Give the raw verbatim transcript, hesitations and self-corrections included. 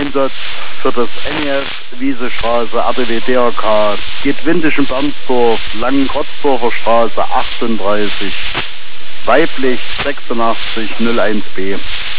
Einsatz für das N E S Wiesestraße, R T W D R K, geht Windischen Bernsdorf, Langen-Krotzdorfer Straße achtunddreißig, weiblich sechsundachtzig null eins B.